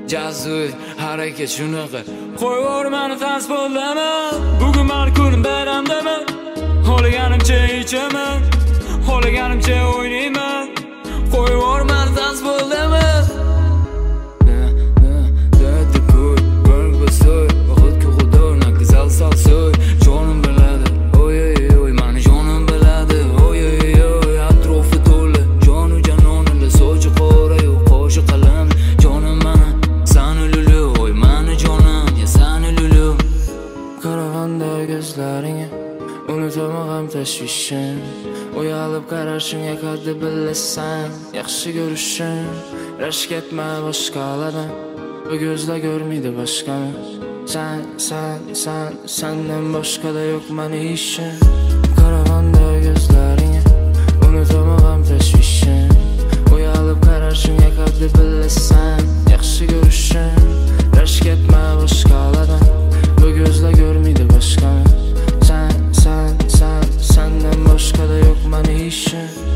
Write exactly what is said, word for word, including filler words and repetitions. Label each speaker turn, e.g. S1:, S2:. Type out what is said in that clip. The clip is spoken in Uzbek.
S1: Jazoy harakat shunaqa qo'yvor meni tanspolama. Bugun meni kunim bayramdaman. Xohlaganimcha ichaman, xohlaganimcha o'ynayman. Qo'yvor meni tanspolama. Jonim biladi, oy oy oy, mani jonim biladi, oy oy oy, atrofi to'la jonu janonimda sochi qora yo'q qo'shi qalam. Jonim mana sani lulu, oy mani jonim ya sani lulu. Qaravanda ko'zlaringga unutamag'am tashvishim, o'yalib qarashing yakaddi bilasan, yaxshi ko'rishim. Rashk etma boshqalardan, bu ko'zlar ko'rmaydi boshqani. Sen, sen, sen, senden boshqada yo'q mani ishim. Qaravanda ko'zlaringga unutamag'am tashvishim, o'yalib qarashing yakaddi bilasan, yaxshi ko'rishim. Rashk etma boshqalardan, bu ko'zlar ko'rmaydi boshqani. Sen, sen, sen, senden boshqada yo'q mani ishim.